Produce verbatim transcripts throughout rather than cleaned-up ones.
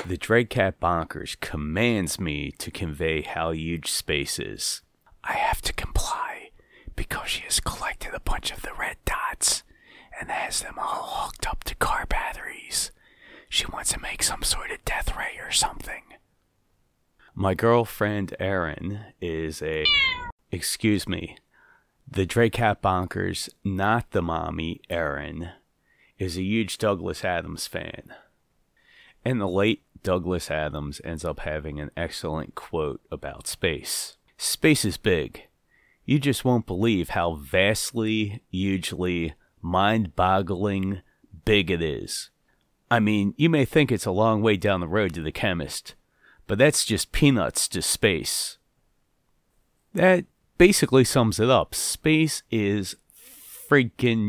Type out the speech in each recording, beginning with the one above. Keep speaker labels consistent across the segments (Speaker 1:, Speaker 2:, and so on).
Speaker 1: The Dread Cat Bonkers commands me to convey how huge space is. I have to comply because she has collected a bunch of the red dots and has them all hooked up to car batteries. She wants to make some sort of death ray or something. My girlfriend Erin is a... Excuse me. The Dread Cat Bonkers, not the mommy, Erin, is a huge Douglas Adams fan. And the late Douglas Adams ends up having an excellent quote about space. Space is big. You just won't believe how vastly, hugely, mind-boggling big it is. I mean, you may think it's a long way down the road to the chemist, but that's just peanuts to space. That basically sums it up. Space is freaking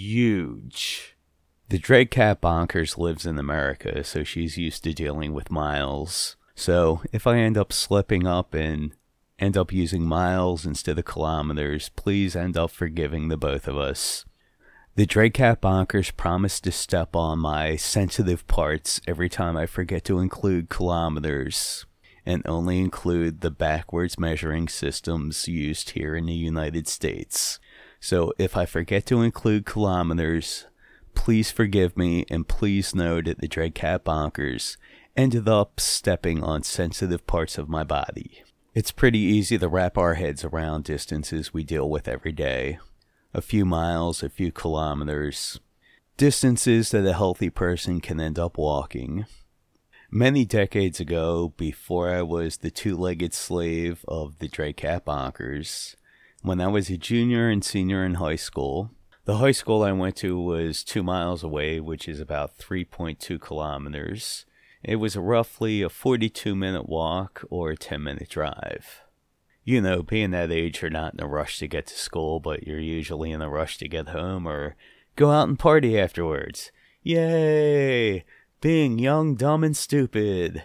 Speaker 1: huge. The Dread Cat Bonkers lives in America, so she's used to dealing with miles. So if I end up slipping up and end up using miles instead of kilometers, please end up forgiving the both of us. The Dread Cat Bonkers promise to step on my sensitive parts every time I forget to include kilometers, and only include the backwards measuring systems used here in the United States. So if I forget to include kilometers, please forgive me, and please know that the Dread Cat Bonkers ended up stepping on sensitive parts of my body. It's pretty easy to wrap our heads around distances we deal with every day. A few miles, a few kilometers. Distances that a healthy person can end up walking. Many decades ago, before I was the two-legged slave of the Dread Cat Bonkers, when I was a junior and senior in high school, the high school I went to was two miles away, which is about three point two kilometers. It was roughly a forty-two minute walk or a ten minute drive. You know, being that age, you're not in a rush to get to school, but you're usually in a rush to get home or go out and party afterwards. Yay! Being young, dumb, and stupid.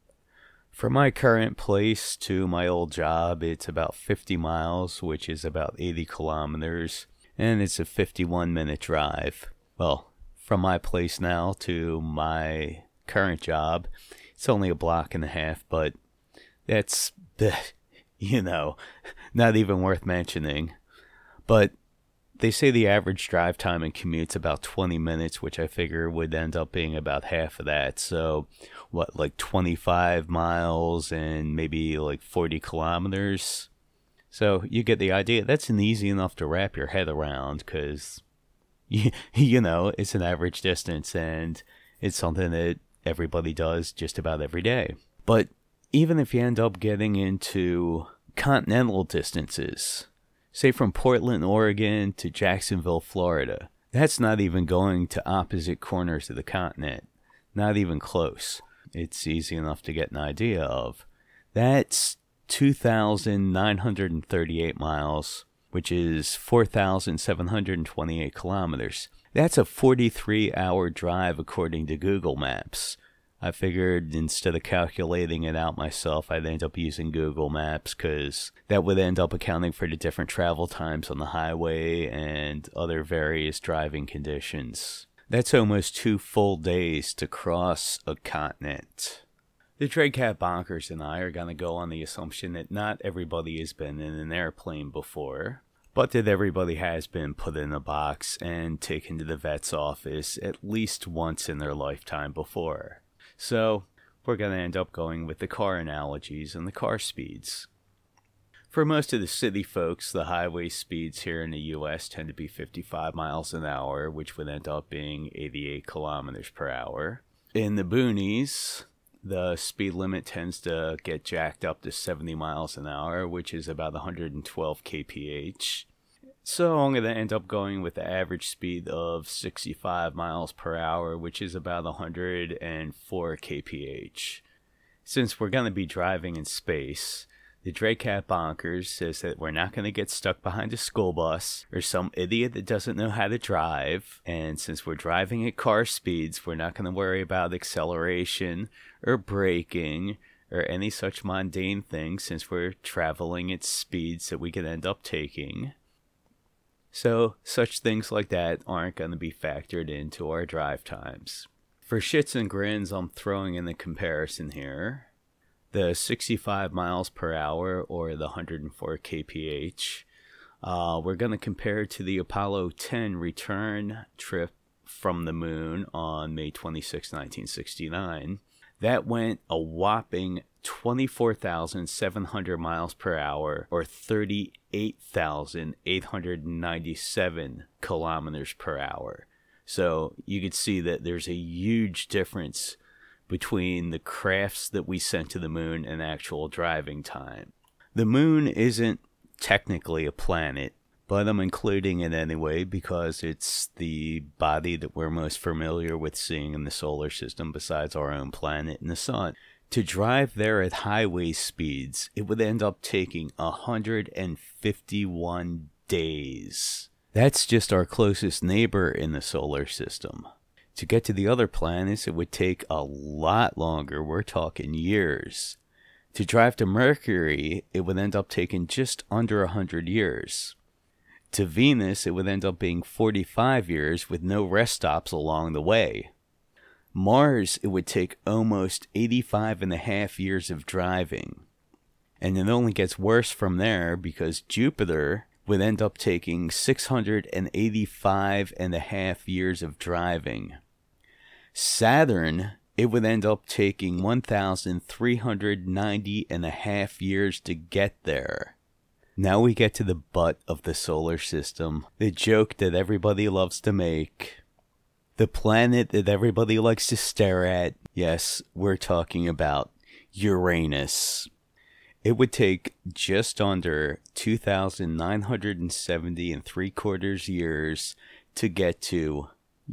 Speaker 1: From my current place to my old job, it's about fifty miles, which is about eighty kilometers. And it's a fifty-one minute drive. Well, from my place now to my current job, it's only a block and a half, but that's, you know, not even worth mentioning. But they say the average drive time and commute's about twenty minutes, which I figure would end up being about half of that. So, what, like twenty-five miles and maybe like forty kilometers? So you get the idea. That's an easy enough to wrap your head around because, you, you know, it's an average distance and it's something that everybody does just about every day. But even if you end up getting into continental distances, say from Portland, Oregon to Jacksonville, Florida, that's not even going to opposite corners of the continent. Not even close. It's easy enough to get an idea of. That's two thousand nine hundred thirty-eight miles, which is four thousand seven hundred twenty-eight kilometers. That's a forty-three hour drive according to Google Maps. I figured instead of calculating it out myself, I'd end up using Google Maps because that would end up accounting for the different travel times on the highway and other various driving conditions. That's almost two full days to cross a continent. The Dread Cat Bonkers and I are going to go on the assumption that not everybody has been in an airplane before, but that everybody has been put in a box and taken to the vet's office at least once in their lifetime before. So, we're going to end up going with the car analogies and the car speeds. For most of the city folks, the highway speeds here in the U S tend to be fifty-five miles an hour, which would end up being eighty-eight kilometers per hour. In the boonies, the speed limit tends to get jacked up to seventy miles an hour, which is about one hundred twelve kilometers per hour. So I'm going to end up going with the average speed of sixty-five miles per hour, which is about one hundred four kilometers per hour. Since we're going to be driving in space, the Dread Cat Bonkers says that we're not going to get stuck behind a school bus or some idiot that doesn't know how to drive. And since we're driving at car speeds, we're not going to worry about acceleration or braking or any such mundane things since we're traveling at speeds that we could end up taking. So such things like that aren't going to be factored into our drive times. For shits and grins, I'm throwing in the comparison here. The sixty-five miles per hour, or the one hundred four kilometers per hour, uh, we're going to compare to the Apollo ten return trip from the moon on May twenty-sixth, nineteen sixty-nine. That went a whopping twenty-four thousand seven hundred miles per hour, or thirty-eight thousand eight hundred ninety-seven kilometers per hour. So you could see that there's a huge difference between the crafts that we sent to the moon and actual driving time. The moon isn't technically a planet, but I'm including it anyway because it's the body that we're most familiar with seeing in the solar system besides our own planet and the sun. To drive there at highway speeds, it would end up taking one hundred fifty-one days. That's just our closest neighbor in the solar system. To get to the other planets, it would take a lot longer. We're talking years. To drive to Mercury, it would end up taking just under one hundred years. To Venus, it would end up being forty-five years with no rest stops along the way. Mars, it would take almost eighty-five and a half years of driving. And it only gets worse from there because Jupiter would end up taking six hundred eighty-five and a half years of driving. Saturn, it would end up taking one thousand three hundred ninety and a half years to get there. Now we get to the butt of the solar system, the joke that everybody loves to make, the planet that everybody likes to stare at. Yes, we're talking about Uranus. It would take just under two thousand nine hundred seventy and three quarters years to get to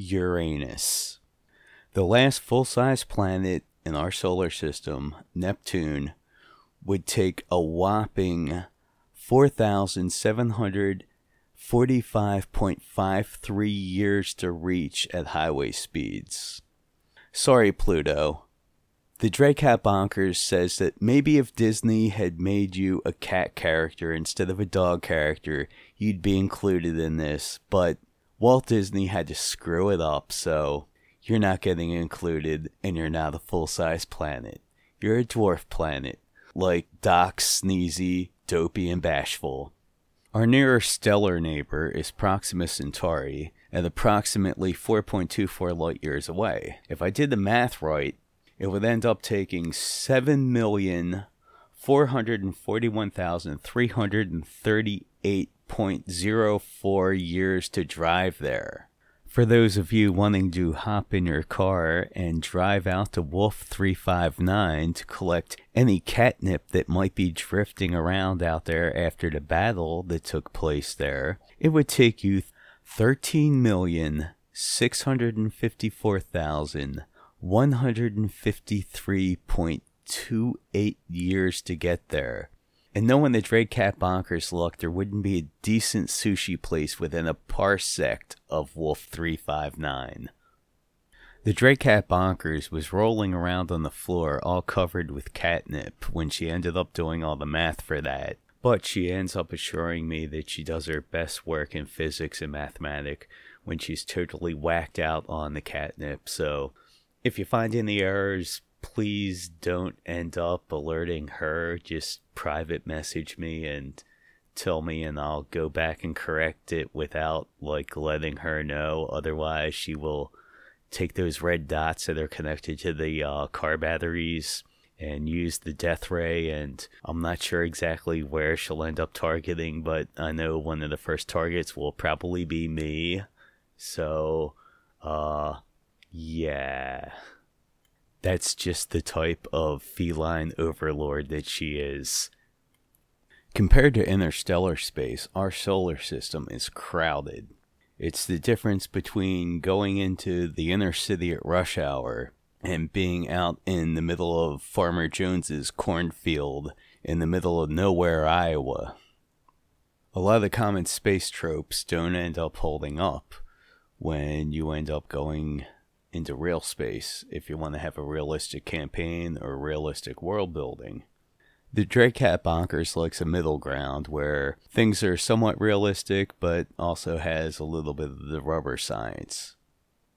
Speaker 1: Uranus. The last full-size planet in our solar system, Neptune, would take a whopping four thousand seven hundred forty-five point five three years to reach at highway speeds. Sorry, Pluto. The Dre Cat Bonkers says that maybe if Disney had made you a cat character instead of a dog character, you'd be included in this, but Walt Disney had to screw it up, so you're not getting included, and you're not a full-size planet. You're a dwarf planet, like Doc, Sneezy, Dopey, and Bashful. Our nearer stellar neighbor is Proxima Centauri, at approximately four point two four light-years away. If I did the math right, it would end up taking seven million four hundred forty-one thousand three hundred thirty-eight point zero four years to drive there. For those of you wanting to hop in your car and drive out to Wolf three five nine to collect any catnip that might be drifting around out there after the battle that took place there, it would take you thirteen million six hundred fifty-four thousand one hundred fifty-three point two eight years to get there. And knowing the Dre Cat Bonkers luck, there wouldn't be a decent sushi place within a parsec of Wolf three five nine. The Dre Cat Bonkers was rolling around on the floor all covered with catnip when she ended up doing all the math for that. But she ends up assuring me that she does her best work in physics and mathematics when she's totally whacked out on the catnip. So if you find any errors, please don't end up alerting her. Just private message me and tell me, and I'll go back and correct it without like letting her know. Otherwise, she will take those red dots that are connected to the uh, car batteries and use the death ray, and I'm not sure exactly where she'll end up targeting, but I know one of the first targets will probably be me. So, uh, yeah. That's just the type of feline overlord that she is. Compared to interstellar space, our solar system is crowded. It's the difference between going into the inner city at rush hour and being out in the middle of Farmer Jones's cornfield in the middle of nowhere, Iowa. A lot of the common space tropes don't end up holding up when you end up going into real space if you want to have a realistic campaign or realistic world building. The Dre Cat Bonkers likes a middle ground where things are somewhat realistic but also has a little bit of the rubber science.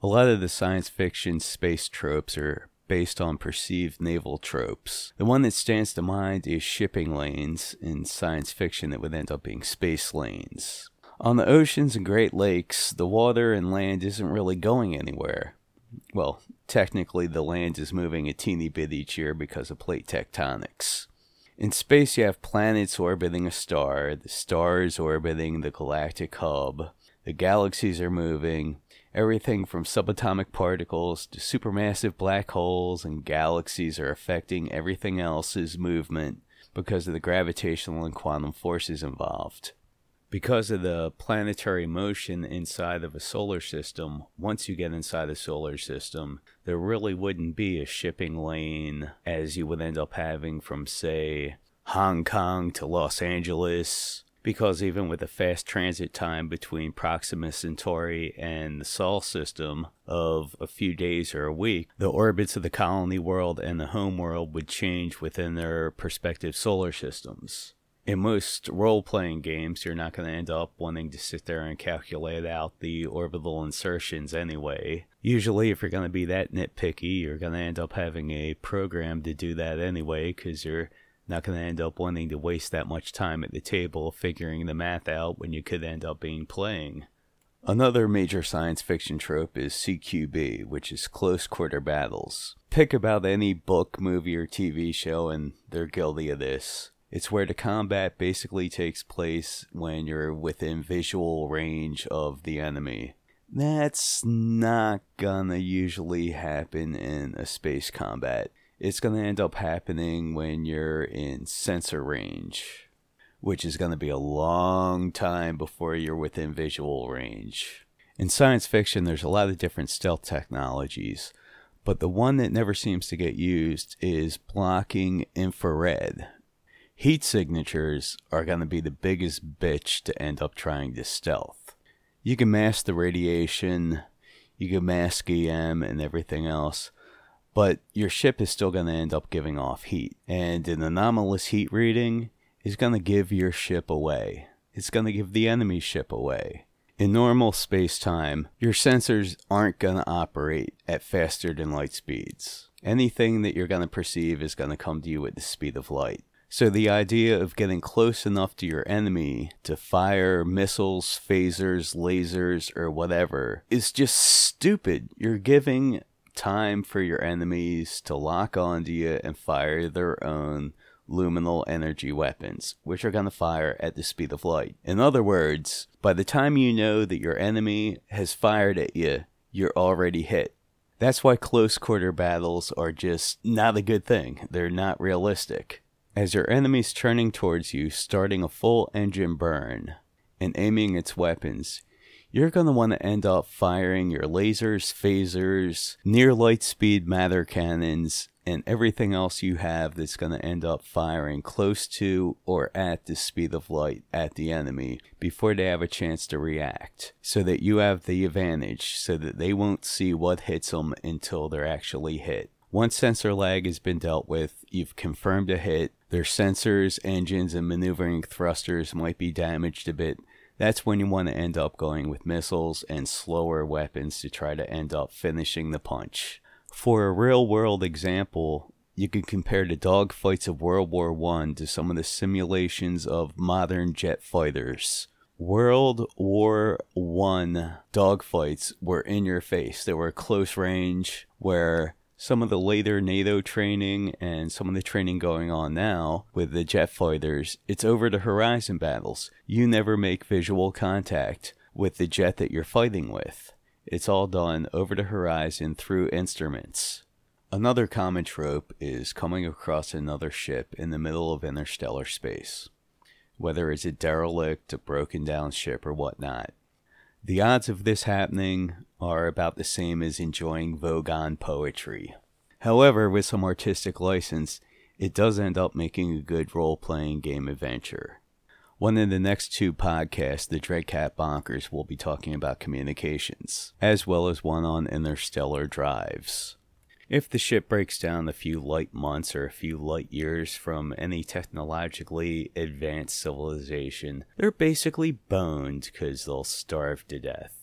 Speaker 1: A lot of the science fiction space tropes are based on perceived naval tropes. The one that stands to mind is shipping lanes. In science fiction, it would end up being space lanes. On the oceans and Great Lakes, the water and land isn't really going anywhere. Well, technically the land is moving a teeny bit each year because of plate tectonics. In space, you have planets orbiting a star, the stars orbiting the galactic hub, the galaxies are moving, everything from subatomic particles to supermassive black holes and galaxies are affecting everything else's movement because of the gravitational and quantum forces involved. Because of the planetary motion inside of a solar system, once you get inside a solar system, there really wouldn't be a shipping lane as you would end up having from, say, Hong Kong to Los Angeles, because even with a fast transit time between Proxima Centauri and the Sol system of a few days or a week, the orbits of the colony world and the home world would change within their respective solar systems. In most role-playing games, you're not going to end up wanting to sit there and calculate out the orbital insertions anyway. Usually, if you're going to be that nitpicky, you're going to end up having a program to do that anyway, because you're not going to end up wanting to waste that much time at the table figuring the math out when you could end up being playing. Another major science fiction trope is C Q B, which is close quarter battles. Pick about any book, movie, or T V show, and they're guilty of this. It's where the combat basically takes place when you're within visual range of the enemy. That's not gonna usually happen in a space combat. It's gonna end up happening when you're in sensor range, which is gonna be a long time before you're within visual range. In science fiction, there's a lot of different stealth technologies, but the one that never seems to get used is blocking infrared. Heat signatures are going to be the biggest bitch to end up trying to stealth. You can mask the radiation, you can mask E M and everything else, but your ship is still going to end up giving off heat. And an anomalous heat reading is going to give your ship away. It's going to give the enemy ship away. In normal space-time, your sensors aren't going to operate at faster than light speeds. Anything that you're going to perceive is going to come to you at the speed of light. So the idea of getting close enough to your enemy to fire missiles, phasers, lasers, or whatever is just stupid. You're giving time for your enemies to lock onto you and fire their own luminal energy weapons, which are going to fire at the speed of light. In other words, by the time you know that your enemy has fired at you, you're already hit. That's why close quarter battles are just not a good thing. They're not realistic. As your enemy's turning towards you, starting a full engine burn, and aiming its weapons, you're going to want to end up firing your lasers, phasers, near light speed matter cannons, and everything else you have that's going to end up firing close to or at the speed of light at the enemy before they have a chance to react, so that you have the advantage, so that they won't see what hits them until they're actually hit. Once sensor lag has been dealt with, you've confirmed a hit, their sensors, engines, and maneuvering thrusters might be damaged a bit. That's when you want to end up going with missiles and slower weapons to try to end up finishing the punch. For a real-world example, you can compare the dogfights of World War One to some of the simulations of modern jet fighters. World War One dogfights were in your face. They were close range, where some of the later NATO training and some of the training going on now with the jet fighters, it's over the horizon battles. You never make visual contact with the jet that you're fighting with. It's all done over the horizon through instruments. Another common trope is coming across another ship in the middle of interstellar space, whether it's a derelict, a broken down ship, or whatnot. The odds of this happening are about the same as enjoying Vogon poetry. However, with some artistic license, it does end up making a good role-playing game adventure. One of the next two podcasts, the Dreadcat Bonkers, will be talking about communications, as well as one on interstellar drives. If the ship breaks down a few light months or a few light years from any technologically advanced civilization, they're basically boned because they'll starve to death.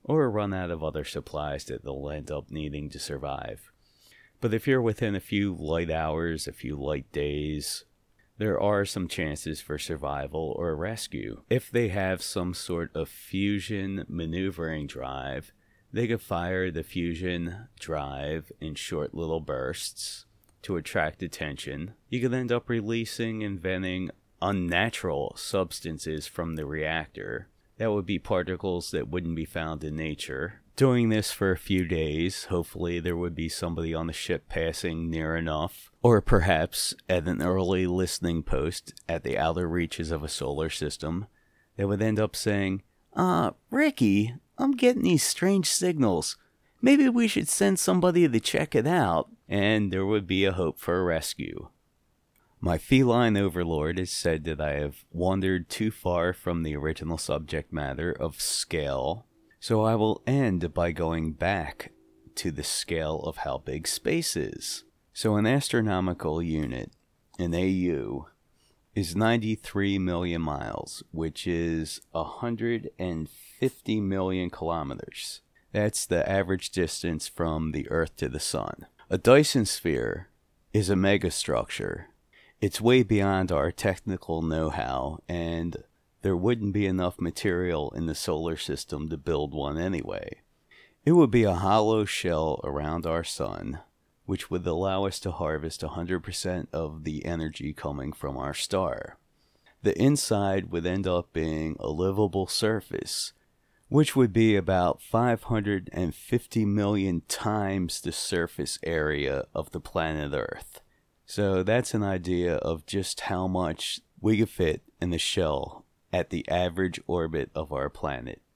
Speaker 1: or run out of other supplies that they'll end up needing to survive. But if you're within a few light hours, a few light days, there are some chances for survival or rescue. If they have some sort of fusion maneuvering drive, they could fire the fusion drive in short little bursts to attract attention. You could end up releasing and venting unnatural substances from the reactor. That would be particles that wouldn't be found in nature. Doing this for a few days, hopefully there would be somebody on the ship passing near enough, or perhaps at an early listening post at the outer reaches of a solar system, that would end up saying, "Ah, Ricky, I'm getting these strange signals. Maybe we should send somebody to check it out," and there would be a hope for a rescue. My feline overlord has said that I have wandered too far from the original subject matter of scale, so I will end by going back to the scale of how big space is. So an astronomical unit, an A U, is ninety-three million miles, which is one hundred fifty million kilometers. That's the average distance from the Earth to the Sun. A Dyson sphere is a megastructure. It's way beyond our technical know-how, and there wouldn't be enough material in the solar system to build one anyway. It would be a hollow shell around our sun, which would allow us to harvest one hundred percent of the energy coming from our star. The inside would end up being a livable surface, which would be about five hundred fifty million times the surface area of the planet Earth. So that's an idea of just how much we could fit in the shell at the average orbit of our planet.